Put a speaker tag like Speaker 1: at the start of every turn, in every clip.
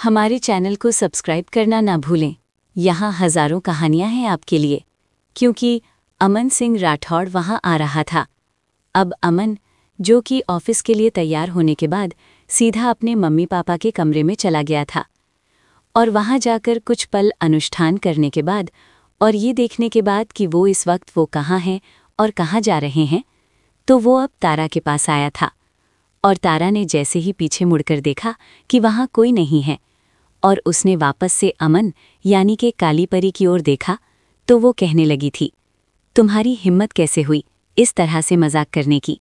Speaker 1: हमारे चैनल को सब्सक्राइब करना ना भूलें। यहाँ हज़ारों कहानियाँ हैं आपके लिए। क्योंकि अमन सिंह राठौड़ वहाँ आ रहा था। अब अमन, जो कि ऑफिस के लिए तैयार होने के बाद सीधा अपने मम्मी पापा के कमरे में चला गया था और वहाँ जाकर कुछ पल अनुष्ठान करने के बाद और ये देखने के बाद कि वो इस वक्त वो कहाँ हैं और कहाँ जा रहे हैं, तो वो अब तारा के पास आया था। और तारा ने जैसे ही पीछे मुड़कर देखा कि वहाँ कोई नहीं है और उसने वापस से अमन यानी कि काली परी की ओर देखा, तो वो कहने लगी थी, तुम्हारी हिम्मत कैसे हुई इस तरह से मजाक करने की।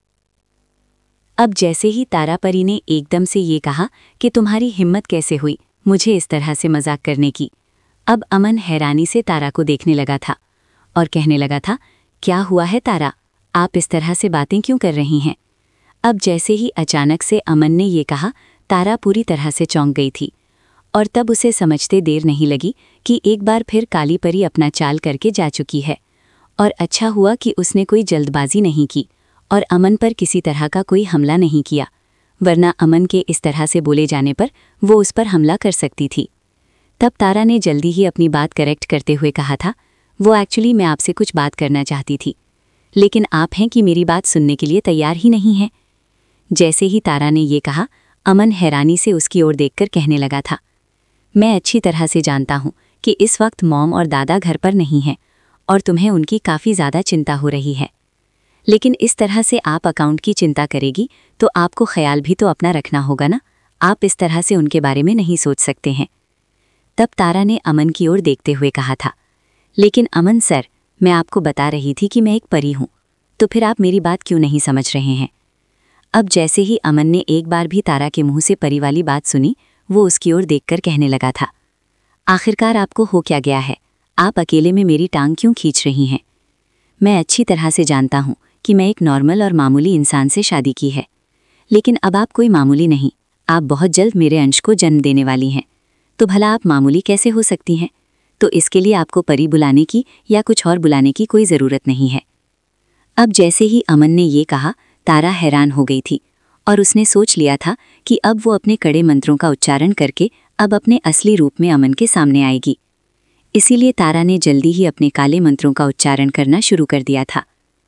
Speaker 1: अब जैसे ही तारा परी ने एकदम से ये कहा कि तुम्हारी हिम्मत कैसे हुई मुझे इस तरह से मजाक करने की, अब अमन हैरानी से तारा को देखने लगा था और कहने लगा था, क्या हुआ है तारा, आप इस तरह से बातें क्यों कर रही हैं। अब जैसे ही अचानक से अमन ने ये कहा, तारा पूरी तरह से चौंक गई थी और तब उसे समझते देर नहीं लगी कि एक बार फिर काली परी अपना चाल करके जा चुकी है। और अच्छा हुआ कि उसने कोई जल्दबाजी नहीं की और अमन पर किसी तरह का कोई हमला नहीं किया, वरना अमन के इस तरह से बोले जाने पर वो उस पर हमला कर सकती थी। तब तारा ने जल्दी ही अपनी बात करेक्ट करते हुए कहा था, वो एक्चुअली मैं आपसे कुछ बात करना चाहती थी, लेकिन आप हैं कि मेरी बात सुनने के लिए तैयार ही नहीं हैं। जैसे ही तारा ने ये कहा, अमन हैरानी से उसकी ओर देखकर कहने लगा था, मैं अच्छी तरह से जानता हूँ कि इस वक्त मॉम और दादा घर पर नहीं हैं और तुम्हें उनकी काफ़ी ज़्यादा चिंता हो रही है, लेकिन इस तरह से आप अकाउंट की चिंता करेगी तो आपको ख्याल भी तो अपना रखना होगा ना, आप इस तरह से उनके बारे में नहीं सोच सकते हैं। तब तारा ने अमन की ओर देखते हुए कहा था, लेकिन अमन सर, मैं आपको बता रही थी कि मैं एक परी हूँ, तो फिर आप मेरी बात क्यों नहीं समझ रहे हैं। अब जैसे ही अमन ने एक बार भी तारा के मुंह से परी वाली बात सुनी, वो उसकी ओर देखकर कहने लगा था, आखिरकार आपको हो क्या गया है, आप अकेले में मेरी टांग क्यों खींच रही हैं। मैं अच्छी तरह से जानता हूँ कि मैं एक नॉर्मल और मामूली इंसान से शादी की है, लेकिन अब आप कोई मामूली नहीं, आप बहुत जल्द मेरे अंश को जन्म देने वाली हैं, तो भला आप मामूली कैसे हो सकती हैं। तो इसके लिए आपको परी बुलाने की या कुछ और बुलाने की कोई ज़रूरत नहीं है। अब जैसे ही अमन ने ये कहा, तारा हैरान हो गई थी और उसने सोच लिया था कि अब वो अपने कड़े मंत्रों का उच्चारण करके अब अपने असली रूप में अमन के सामने आएगी। इसीलिए तारा ने जल्दी ही अपने काले मंत्रों का उच्चारण करना शुरू कर दिया था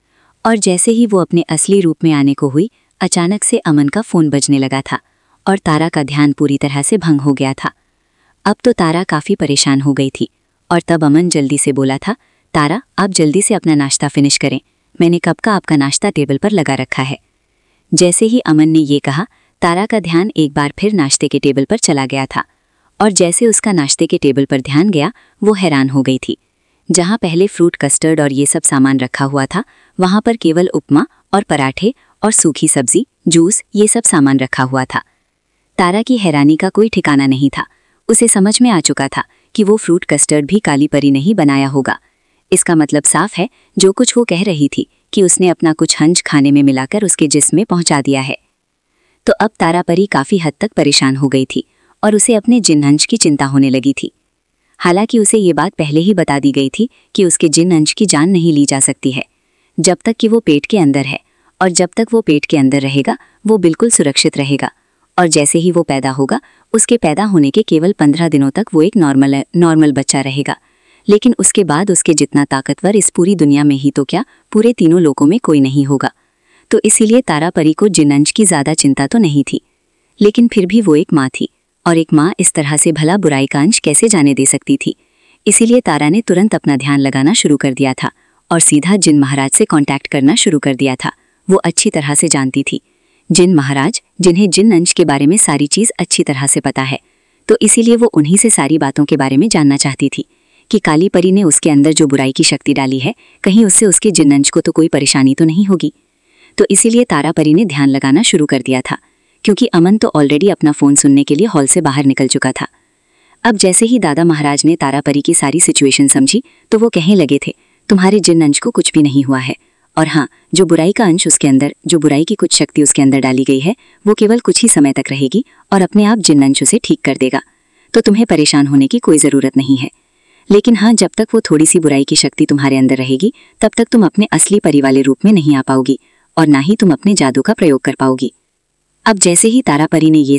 Speaker 1: और जैसे ही वो अपने असली रूप में आने को हुई, अचानक से अमन का फ़ोन बजने लगा था और तारा का ध्यान पूरी तरह से भंग हो गया था। अब तो तारा काफ़ी परेशान हो गई थी और तब अमन जल्दी से बोला था, तारा आप जल्दी से अपना नाश्ता फिनिश करें, मैंने कब का आपका नाश्ता टेबल पर लगा रखा है। जैसे ही अमन ने ये कहा, तारा का ध्यान एक बार फिर नाश्ते के टेबल पर चला गया था और जैसे उसका नाश्ते के टेबल पर ध्यान गया, वो हैरान हो गई थी। जहाँ पहले फ्रूट कस्टर्ड और ये सब सामान रखा हुआ था, वहाँ पर केवल उपमा और पराठे और सूखी सब्जी, जूस, ये सब सामान रखा हुआ था। तारा की हैरानी का कोई ठिकाना नहीं था। उसे समझ में आ चुका था कि वो फ्रूट कस्टर्ड भी काली परी ने ही बनाया होगा। इसका मतलब साफ है, जो कुछ वो कह रही थी कि उसने अपना कुछ हंज खाने में मिलाकर उसके जिस्म में पहुंचा दिया है। तो अब तारा परी काफ़ी हद तक परेशान हो गई थी और उसे अपने जिन अंश की चिंता होने लगी थी। हालांकि उसे ये बात पहले ही बता दी गई थी कि उसके जिन अंश की जान नहीं ली जा सकती है जब तक कि वो पेट के अंदर है, और जब तक वो पेट के अंदर रहेगा वो बिल्कुल सुरक्षित रहेगा। और जैसे ही वो पैदा होगा, उसके पैदा होने के केवल 15 दिनों तक वो एक नॉर्मल बच्चा रहेगा, लेकिन उसके बाद उसके जितना ताकतवर इस पूरी दुनिया में ही तो क्या, पूरे तीनों लोकों में कोई नहीं होगा। तो इसीलिए तारा परी को जिन अंश की ज़्यादा चिंता तो नहीं थी, लेकिन फिर भी वो एक माँ थी और एक माँ इस तरह से भला बुराई का अंश कैसे जाने दे सकती थी। इसीलिए तारा ने तुरंत अपना ध्यान लगाना शुरू कर दिया था और सीधा जिन महाराज से कांटेक्ट करना शुरू कर दिया था। वो अच्छी तरह से जानती थी, जिन महाराज जिन्हें जिन अंश के बारे में सारी चीज़ अच्छी तरह से पता है, तो इसीलिए वो उन्हीं से सारी बातों के बारे में जानना चाहती थी कि काली परी ने उसके अंदर जो बुराई की शक्ति डाली है, कहीं उससे उसके जिन अंश को तो कोई परेशानी तो नहीं होगी। तो इसीलिए तारा परी ने ध्यान लगाना शुरू कर दिया था, क्योंकि अमन तो ऑलरेडी अपना फ़ोन सुनने के लिए हॉल से बाहर निकल चुका था। अब जैसे ही दादा महाराज ने तारा परी की सारी सिचुएशन समझी, तो वो कहने लगे थे, तुम्हारे जिन अंश को कुछ भी नहीं हुआ है, और हाँ, जो बुराई का अंश उसके अंदर, जो बुराई की कुछ शक्ति उसके अंदर डाली गई है, वो केवल कुछ ही समय तक रहेगी और अपने आप जिन अंश उसे ठीक कर देगा। तो तुम्हें परेशान होने की कोई ज़रूरत नहीं है। लेकिन हाँ, जब तक वो थोड़ी सी बुराई की शक्ति तुम्हारे अंदर रहेगी, तब तक तुम अपने असली परी वाले रूप में नहीं आ पाओगी और ना ही तुम अपने जादू का प्रयोग कर पाओगी। अब जैसे ही तारा परी ने ये सुना,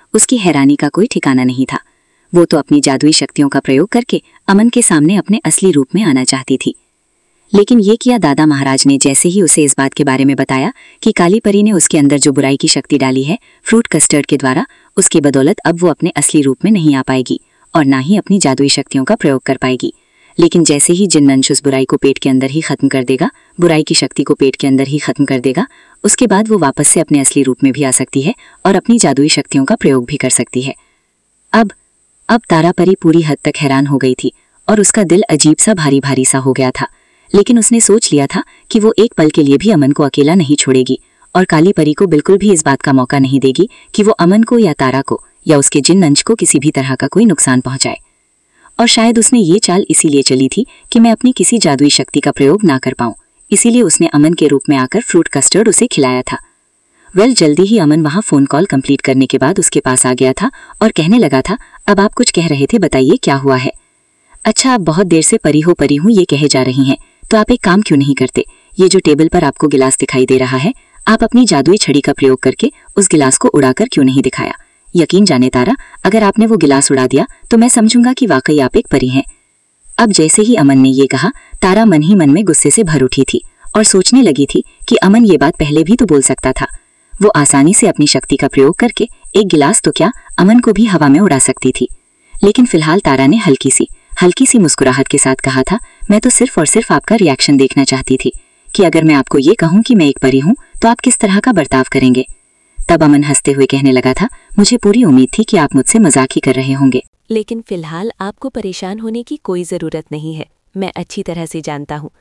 Speaker 2: उसकी हैरानी का कोई ठिकाना नहीं था। वो तो अपनी जादुई शक्तियों का प्रयोग करके अमन के सामने अपने असली रूप में आना चाहती थी। लेकिन ये किया दादा महाराज ने जैसे ही उसे इस बात के बारे में बताया कि काली परी ने उसके अंदर जो बुराई की शक्ति डाली है फ्रूट कस्टर्ड के द्वारा, उसकी बदौलत अब वो अपने असली रूप में नहीं आ पाएगी और ना ही अपनी जादुई शक्तियों का प्रयोग कर पाएगी। लेकिन जैसे ही जिन्नंश उस बुराई को पेट के अंदर ही खत्म कर देगा, बुराई की शक्ति को पेट के अंदर ही खत्म कर देगा, उसके बाद वो वापस से अपने असली रूप में भी आ सकती है और अपनी जादुई शक्तियों का प्रयोग भी कर सकती है। अब तारा परी पूरी हद तक हैरान हो गई थी और उसका दिल अजीब सा भारी भारी सा हो गया था। लेकिन उसने सोच लिया था कि वो एक पल के लिए भी अमन को अकेला नहीं छोड़ेगी और काली परी को बिल्कुल भी इस बात का मौका नहीं देगी कि वो अमन को या तारा को या उसके जिन्नंश को किसी भी तरह का कोई नुकसान पहुंचाए। और शायद उसने ये चाल इसीलिए चली थी कि मैं अपनी किसी जादुई शक्ति का प्रयोग ना कर पाऊं, इसीलिए उसने अमन के रूप में आकर फ्रूट कस्टर्ड उसे खिलाया था। जल्दी ही अमन वहां फोन कॉल कंप्लीट करने के बाद उसके पास आ गया था और कहने लगा था, अब आप कुछ कह रहे थे, बताइए क्या हुआ है। अच्छा, आप बहुत देर से परी हूँ ये कहे जा रही हैं, तो आप एक काम क्यों नहीं करते, ये जो टेबल पर आपको गिलास दिखाई दे रहा है, आप अपनी जादुई छड़ी का प्रयोग करके उस गिलास को उड़ाकर क्यों नहीं दिखाया। यकीन जाने तारा, अगर आपने वो गिलास उड़ा दिया तो मैं समझूंगा कि वाकई आप एक परी हैं। अब जैसे ही अमन ने ये कहा, तारा मन ही मन में गुस्से से भर उठी थी और सोचने लगी थी कि अमन ये बात पहले भी तो बोल सकता था। वो आसानी से अपनी शक्ति का प्रयोग करके एक गिलास तो क्या अमन को भी हवा में उड़ा सकती थी। लेकिन फिलहाल तारा ने हल्की सी मुस्कुराहट के साथ कहा था, मैं तो सिर्फ और सिर्फ आपका रिएक्शन देखना चाहती थी कि अगर मैं आपको ये कहूं कि मैं एक परी हूं तो आप किस तरह का बर्ताव करेंगे। तब अमन हंसते हुए कहने लगा था, मुझे पूरी उम्मीद थी कि आप मुझसे मजाक ही कर रहे होंगे।
Speaker 3: लेकिन फिलहाल आपको परेशान होने की कोई ज़रूरत नहीं है। मैं अच्छी तरह से जानता हूँ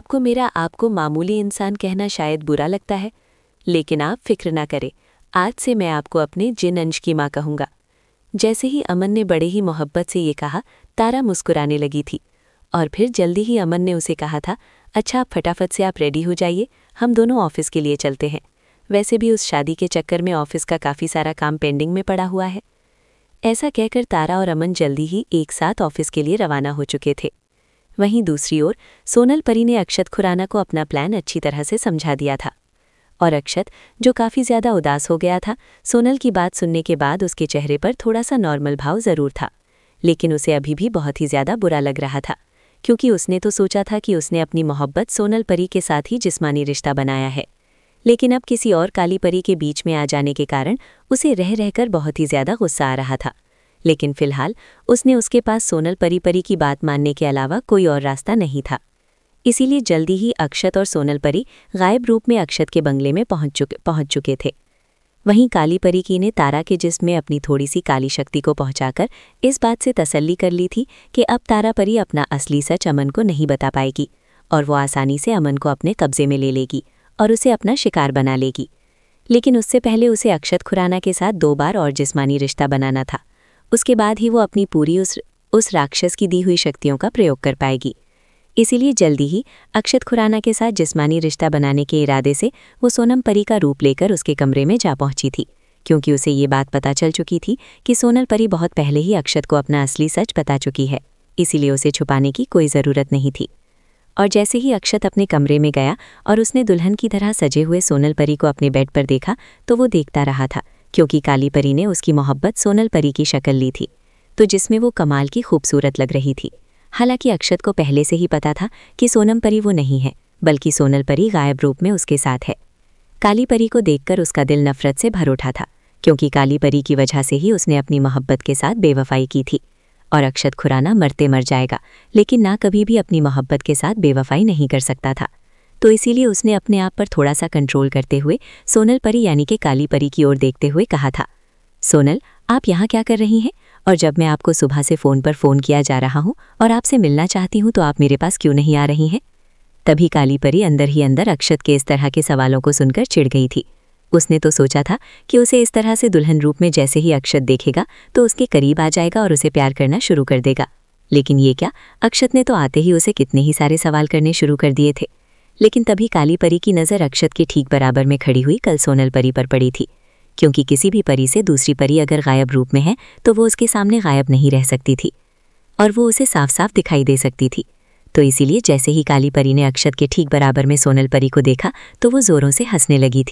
Speaker 3: आपको मामूली इंसान कहना शायद बुरा लगता है, लेकिन आप फिक्र ना करें, आज से मैं आपको अपने जिन्नंश की माँ कहूँगा। जैसे ही अमन ने बड़े ही मोहब्बत से ये कहा, तारा मुस्कुराने लगी थी और फिर जल्दी ही अमन ने उसे कहा था, अच्छा आप फटाफट से आप रेडी हो जाइए, हम दोनों ऑफिस के लिए चलते हैं। वैसे भी उस शादी के चक्कर में ऑफिस का काफ़ी सारा काम पेंडिंग में पड़ा हुआ है। ऐसा कहकर तारा और अमन जल्दी ही एक साथ ऑफिस के लिए रवाना हो चुके थे। वहीं दूसरी ओर सोनल परी ने अक्षत खुराना को अपना प्लान अच्छी तरह से समझा दिया था और अक्षत, जो काफ़ी ज़्यादा उदास हो गया था, सोनल की बात सुनने के बाद उसके चेहरे पर थोड़ा सा नॉर्मल भाव ज़रूर था, लेकिन उसे अभी भी बहुत ही ज़्यादा बुरा लग रहा था, क्योंकि उसने तो सोचा था कि उसने अपनी मोहब्बत सोनल परी के साथ ही जिस्मानी रिश्ता बनाया है, लेकिन अब किसी और काली परी के बीच में आ जाने के कारण उसे रह रहकर बहुत ही ज़्यादा गुस्सा आ रहा था। लेकिन फिलहाल उसके पास सोनल परी की बात मानने के अलावा कोई और रास्ता नहीं था। इसीलिए जल्दी ही अक्षत और सोनल परी गायब रूप में अक्षत के बंगले में पहुंच चुके थे। वहीं काली परी की ने तारा के जिस्म में अपनी थोड़ी सी काली शक्ति को पहुंचाकर इस बात से तसल्ली कर ली थी कि अब तारा परी अपना असली सच अमन को नहीं बता पाएगी और वो आसानी से अमन को अपने कब्जे में ले लेगी और उसे अपना शिकार बना लेगी। लेकिन उससे पहले उसे अक्षत खुराना के साथ 2 बार और जिस्मानी रिश्ता बनाना था। उसके बाद ही वो अपनी पूरी उस राक्षस की दी हुई शक्तियों का प्रयोग कर पाएगी। इसीलिए जल्दी ही अक्षत खुराना के साथ जिस्मानी रिश्ता बनाने के इरादे से वो सोनम परी का रूप लेकर उसके कमरे में जा पहुंची थी, क्योंकि उसे ये बात पता चल चुकी थी कि सोनल परी बहुत पहले ही अक्षत को अपना असली सच बता चुकी है, इसीलिए उसे छुपाने की कोई ज़रूरत नहीं थी। और जैसे ही अक्षत अपने कमरे में गया और उसने दुल्हन की तरह सजे हुए सोनल परी को अपने बेड पर देखा, तो वो देखता रहा था, क्योंकि काली परी ने उसकी मोहब्बत सोनल परी की शक्ल ली थी, तो जिसमें वो कमाल की खूबसूरत लग रही थी। हालांकि अक्षत को पहले से ही पता था कि सोनम परी वो नहीं है, बल्कि सोनल परी गायब रूप में उसके साथ है। काली परी को देखकर उसका दिल नफरत से भर उठा था, क्योंकि काली परी की वजह से ही उसने अपनी मोहब्बत के साथ बेवफाई की थी और अक्षत खुराना मरते मर जाएगा, लेकिन ना कभी भी अपनी मोहब्बत के साथ बेवफाई नहीं कर सकता था। तो इसीलिए उसने अपने आप पर थोड़ा सा कंट्रोल करते हुए सोनल परी यानी कि काली परी की ओर देखते हुए कहा था, सोनल, आप यहाँ क्या कर रही हैं? और जब मैं आपको सुबह से फ़ोन पर फ़ोन किया जा रहा हूँ और आपसे मिलना चाहती हूँ तो आप मेरे पास क्यों नहीं आ रही हैं? तभी काली परी अंदर ही अंदर अक्षत के इस तरह के सवालों को सुनकर चिढ़ गई थी। उसने तो सोचा था कि उसे इस तरह से दुल्हन रूप में जैसे ही अक्षत देखेगा तो उसके करीब आ जाएगा और उसे प्यार करना शुरू कर देगा, लेकिन ये क्या, अक्षत ने तो आते ही उसे कितने ही सारे सवाल करने शुरू कर दिए थे। लेकिन तभी काली परी की नज़र अक्षत के ठीक बराबर में खड़ी हुई कल सोनल परी पर पड़ी थी, क्योंकि किसी भी परी से दूसरी परी अगर गायब रूप में है तो वो उसके सामने गायब नहीं रह सकती थी और वो उसे साफ साफ दिखाई दे सकती थी। तो इसीलिए जैसे ही काली परी ने अक्षत के ठीक बराबर में सोनल परी को देखा तो वो ज़ोरों से हंसने लगी थी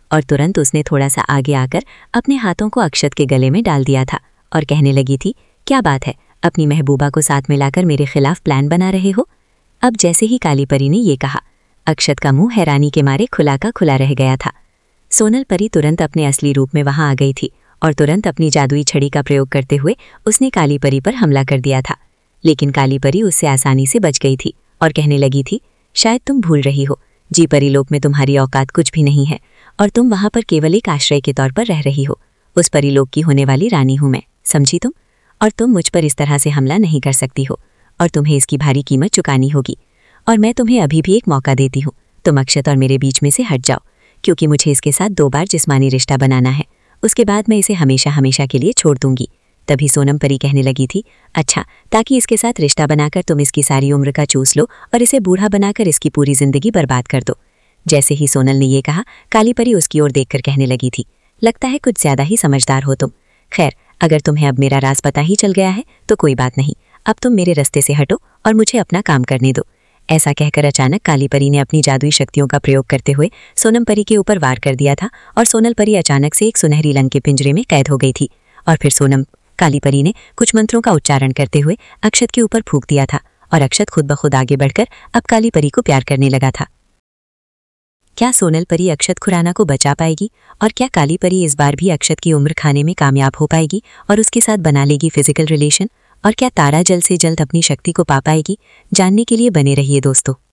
Speaker 3: और तुरंत उसने थोड़ा सा आगे आकर अपने हाथों को अक्षत के गले में डाल दिया था और कहने लगी थी, क्या बात है, अपनी महबूबा को साथ मिलाकर मेरे खिलाफ प्लान बना रहे हो। अब जैसे ही काली परी ने ये कहा, अक्षत का मुंह हैरानी के मारे खुला का खुला रह गया था। सोनल परी तुरंत अपने असली रूप में वहां आ गई थी और तुरंत अपनी जादुई छड़ी का प्रयोग करते हुए उसने काली परी पर हमला कर दिया था। लेकिन काली परी उससे आसानी से बच गई थी और कहने लगी थी, शायद तुम भूल रही हो, जी परीलोक में तुम्हारी औकात कुछ भी नहीं है और तुम वहां पर केवल एक आश्रय के तौर पर रह रही हो। उस परीलोक की होने वाली रानी हूं मैं, समझी तुम? और तुम मुझ पर इस तरह से हमला नहीं कर सकती हो और तुम्हें इसकी भारी कीमत चुकानी होगी। और मैं तुम्हें अभी भी एक मौका देती हूँ, तुम अक्षत और मेरे बीच में से हट जाओ, क्योंकि मुझे इसके साथ 2 बार जिस्मानी रिश्ता बनाना है। उसके बाद मैं इसे हमेशा हमेशा के लिए छोड़ दूंगी। तभी सोनम परी कहने लगी थी, अच्छा, ताकि इसके साथ रिश्ता बनाकर तुम इसकी सारी उम्र का चूस लो और इसे बूढ़ा बनाकर इसकी पूरी जिंदगी बर्बाद कर दो। जैसे ही सोनल ने ये कहा, काली परी उसकी ओर देखकर कहने लगी थी, लगता है कुछ ज्यादा ही समझदार हो तुम। खैर, अगर तुम्हें अब मेरा राज पता ही चल गया है तो कोई बात नहीं, अब तुम मेरे रास्ते से हटो और मुझे अपना काम करने दो। ऐसा कहकर अचानक काली परी ने अपनी जादुई शक्तियों का प्रयोग करते हुए सोनम परी के ऊपर वार कर दिया था और सोनल परी अचानक से एक सुनहरी लंग के पिंजरे में कैद हो गई थी। और फिर काली परी ने कुछ मंत्रों का उच्चारण करते हुए अक्षत के ऊपर फूंक दिया था और अक्षत खुद ब खुद आगे बढ़कर अब काली परी को प्यार करने लगा था। क्या सोनल परी अक्षत खुराना को बचा पाएगी और क्या काली परी इस बार भी अक्षत की उम्र खाने में कामयाब हो पाएगी और उसके साथ बना लेगी फिजिकल रिलेशन? और क्या तारा जल्द से जल्द अपनी शक्ति को पा पाएगी? जानने के लिए बने रहिए दोस्तों।